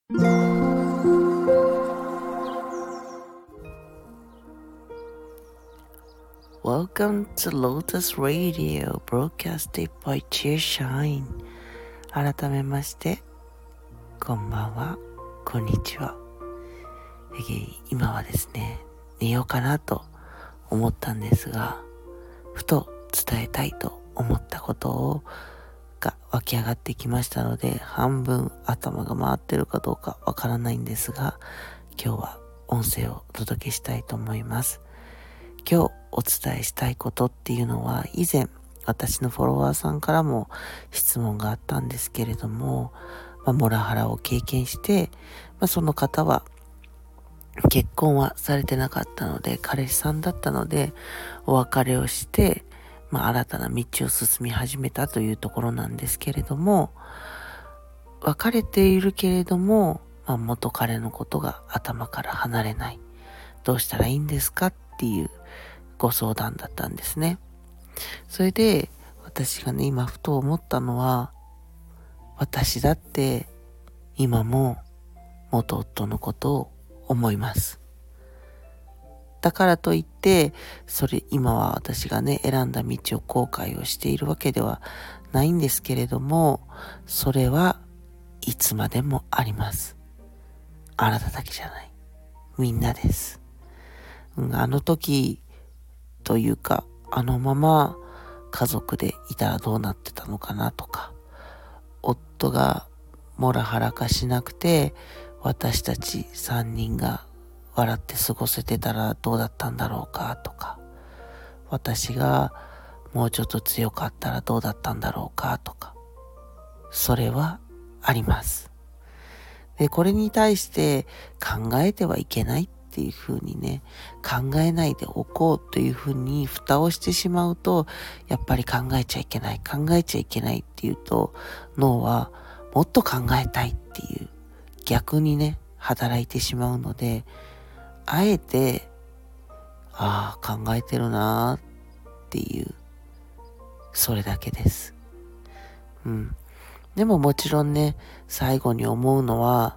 Welcome to Lotus Radio broadcasted by Cheershine。 改めましてこんばんは、こんにちは。今はですね、寝ようかなと思ったんですが、ふと伝えたいと思ったことが湧き上がってきましたので、半分頭が回ってるかどうかわからないんですが、今日は音声をお届けしたいと思います。今日お伝えしたいことっていうのは、以前私のフォロワーさんからも質問があったんですけれども、モラハラを経験して、その方は結婚はされてなかったので、彼氏さんだったのでお別れをして、新たな道を進み始めたというところなんですけれども、別れているけれども、元彼のことが頭から離れない、どうしたらいいんですかっていうご相談だったんですね。それで私がね、今ふと思ったのは、私だって今も元夫のことを思います。だからといって今は私がね、選んだ道を後悔をしているわけではないんですけれども、それはいつまでもあります。あなただけじゃない、みんなです。あの時というか、あのまま家族でいたらどうなってたのかなとか、夫がモラハラ化しなくて私たち3人が笑って過ごせてたらどうだったんだろうかとか、私がもうちょっと強かったらどうだったんだろうかとか、それはあります。で、これに対して考えてはいけないっていう風にね、考えないでおこうという風に蓋をしてしまうと、やっぱり考えちゃいけないっていうと、脳はもっと考えたいっていう逆にね、働いてしまうので、あえて考えてるなーっていう、それだけです。でももちろんね、最後に思うのは、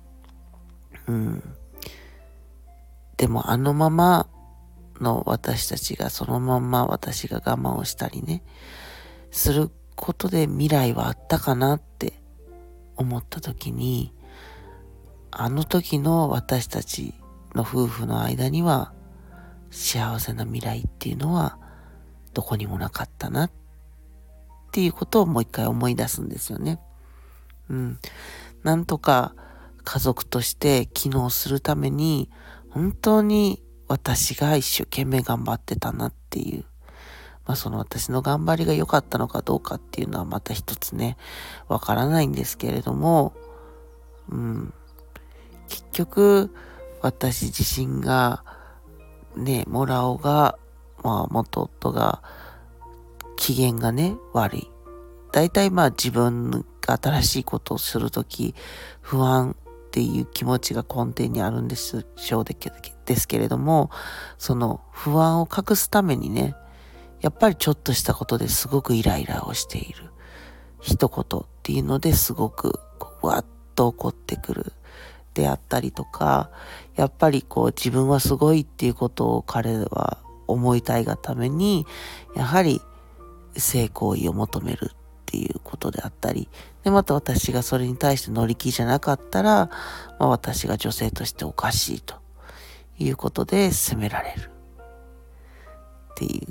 でもあのままの私たちが、そのまま私が我慢をしたりね、することで未来はあったかなって思った時に、あの時の私たちの夫婦の間には幸せな未来っていうのはどこにもなかったなっていうことをもう一回思い出すんですよね。なんとか家族として機能するために、本当に私が一生懸命頑張ってたなっていう、その私の頑張りが良かったのかどうかっていうのはまた一つね、わからないんですけれども、結局私自身がね、モラオが、元夫が機嫌がね、悪い。大体自分が新しいことをするとき、不安っていう気持ちが根底にあるんですけれども、その不安を隠すためにね、やっぱりちょっとしたことですごくイライラをしている。一言っていうのですごくわっと怒ってくる。であったりとか、やっぱり自分はすごいっていうことを彼は思いたいがために、やはり性行為を求めるっていうことであったり、でまた私がそれに対して乗り気じゃなかったら、私が女性としておかしいということで責められるっていう、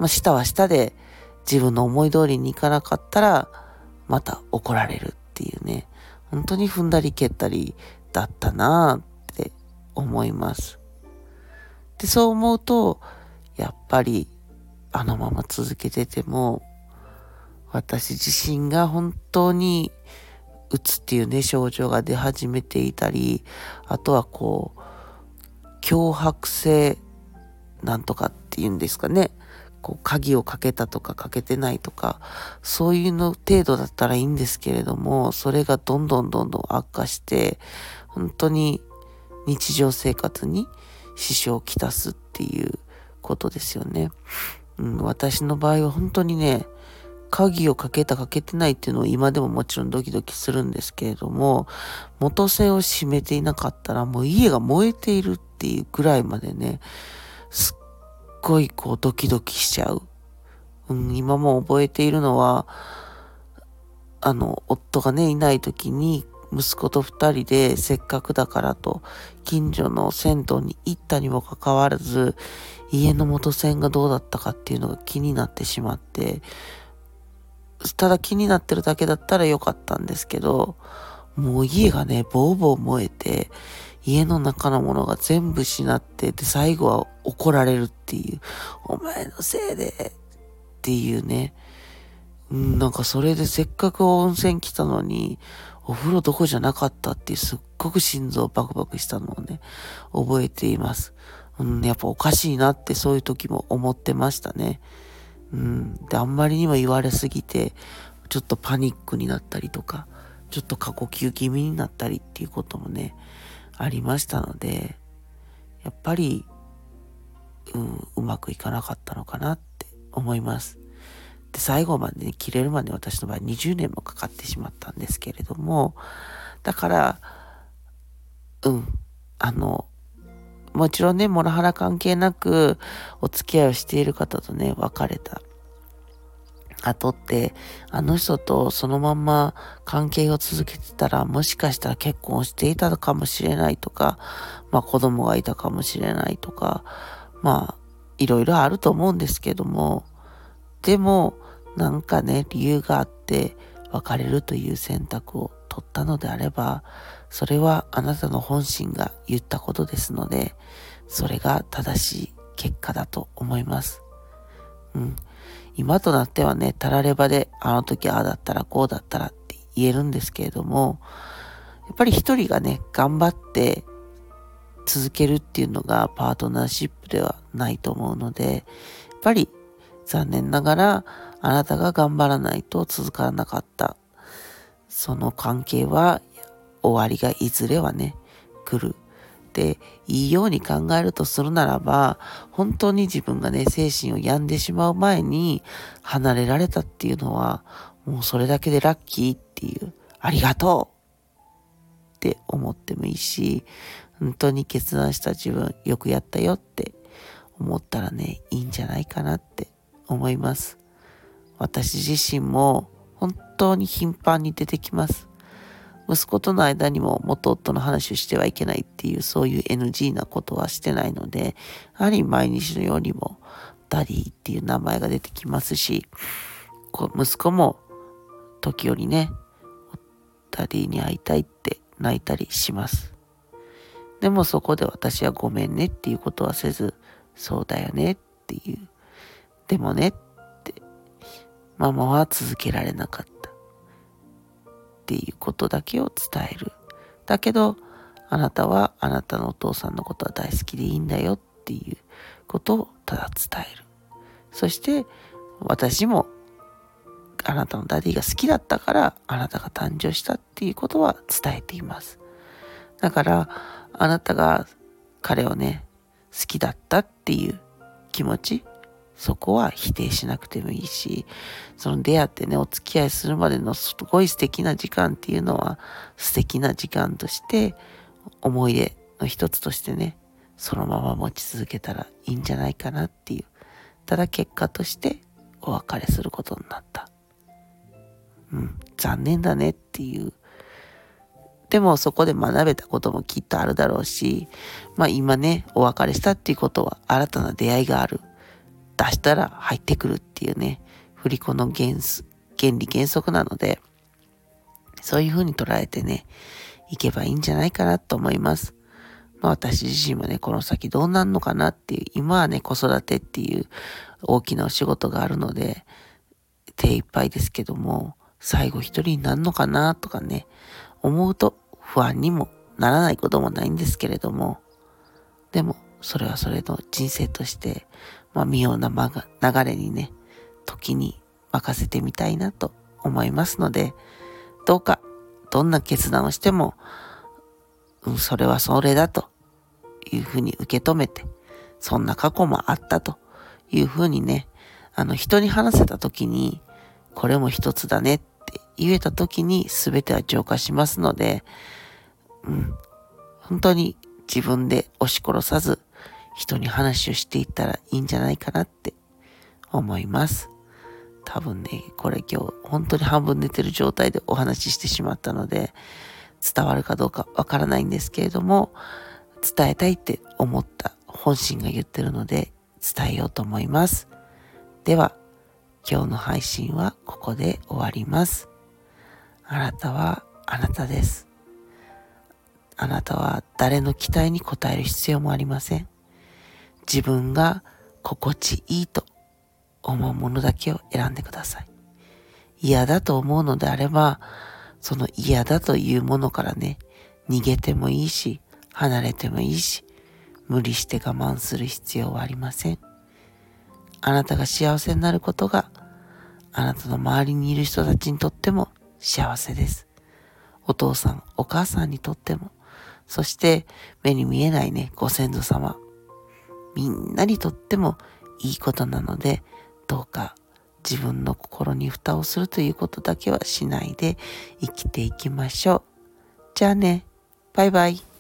下は下で自分の思い通りにいかなかったらまた怒られるっていうね、本当に踏んだり蹴ったりだったなぁって思います。で、そう思うと、やっぱりあのまま続けてても、私自身が本当にうつっていうね、症状が出始めていたり、あとは強迫性なんとかっていうんですかね、鍵をかけたとかかけてないとか、そういうの程度だったらいいんですけれども、それがどんどん悪化して、本当に日常生活に支障をきたすっていうことですよね。私の場合は本当にね、 鍵をかけたかけてないっていうのを今でももちろんドキドキするんですけれども、元栓を閉めていなかったらもう家が燃えているっていうぐらいまでね、すっごいドキドキしちゃう。今も覚えているのは、夫がね、いない時に息子と二人でせっかくだからと近所の銭湯に行ったにもかかわらず、家の元栓がどうだったかっていうのが気になってしまって、ただ気になってるだけだったらよかったんですけど、もう家がね、ボーボー燃えて、家の中のものが全部しなって、で、最後は怒られるっていう、お前のせいでっていうね、なんかそれでせっかく温泉来たのに、お風呂どこじゃなかったっていうすっごく心臓バクバクしたのをね、覚えています。やっぱおかしいなってそういう時も思ってましたね。で、あんまりにも言われすぎて、ちょっとパニックになったりとか、ちょっと過呼吸気味になったりっていうこともね、ありましたので、やっぱり、うまくいかなかったのかなって思います。で、最後までね、切れるまで私の場合20年もかかってしまったんですけれども、だから、もちろんね、モラハラ関係なくお付き合いをしている方とね、別れた後って、あの人とそのまんま関係を続けてたら、もしかしたら結婚していたかもしれないとか、子供がいたかもしれないとか、いろいろあると思うんですけども、でも、なんかね、理由があって、別れるという選択を取ったのであれば、それはあなたの本心が言ったことですので、それが正しい結果だと思います。今となってはね、たらればで、あの時ああだったらこうだったらって言えるんですけれども、やっぱり一人がね、頑張って続けるっていうのがパートナーシップではないと思うので、やっぱり残念ながらあなたが頑張らないと続かなかった。その関係は終わりがいずれはね、来る。で、いいように考えるとするならば、本当に自分がね、精神を病んでしまう前に離れられたっていうのは、もうそれだけでラッキーっていう、ありがとうって思ってもいいし、本当に決断した自分、よくやったよって思ったらね、いいんじゃないかなって思います。私自身も本当に頻繁に出てきます。息子との間にも元夫の話をしてはいけないっていうそういう NG なことはしてないので、やはり毎日のようにもダディっていう名前が出てきますし、息子も時折ね、ダディに会いたいって泣いたりします。でもそこで私はごめんねっていうことはせず、そうだよねっていう。でもねって、ママは続けられなかった。っていうことだけを伝える。だけど、あなたはあなたのお父さんのことは大好きでいいんだよっていうことをただ伝える。そして、私もあなたのダディが好きだったからあなたが誕生したっていうことは伝えています。だから、あなたが彼をね、好きだったっていう気持ち、そこは否定しなくてもいいし、その出会ってね、お付き合いするまでのすごい素敵な時間っていうのは素敵な時間として、思い出の一つとしてね、そのまま持ち続けたらいいんじゃないかなっていう。ただ結果としてお別れすることになった。残念だねっていう。でもそこで学べたこともきっとあるだろうし、今ね、お別れしたっていうことは新たな出会いがある。出したら入ってくるっていうね、振り子の原理原則なので、そういう風に捉えてね、いけばいいんじゃないかなと思います。私自身もね、この先どうなんのかなっていう、今はね、子育てっていう大きなお仕事があるので、手一杯ですけども、最後一人になるのかなとかね、思うと不安にもならないこともないんですけれども、でも、それはそれの人生として、妙な流れにね、時に任せてみたいなと思いますので、どうか、どんな決断をしても、それはそれだというふうに受け止めて、そんな過去もあったというふうにね、人に話せた時に、 これも一つだねって言えた時に全ては浄化しますので、本当に自分で押し殺さず人に話をしていったらいいんじゃないかなって思います。多分ね、これ今日本当に半分寝てる状態でお話ししてしまったので伝わるかどうかわからないんですけれども、伝えたいって思った本心が言ってるので伝えようと思います。では今日の配信はここで終わります。あなたはあなたです。あなたは誰の期待に応える必要もありません。自分が心地いいと思うものだけを選んでください。嫌だと思うのであれば、その嫌だというものからね、逃げてもいいし、離れてもいいし、無理して我慢する必要はありません。あなたが幸せになることが、あなたの周りにいる人たちにとっても幸せです。お父さん、お母さんにとっても、そして目に見えないね、ご先祖様、みんなにとってもいいことなので、どうか自分の心に蓋をするということだけはしないで生きていきましょう。じゃあね、バイバイ。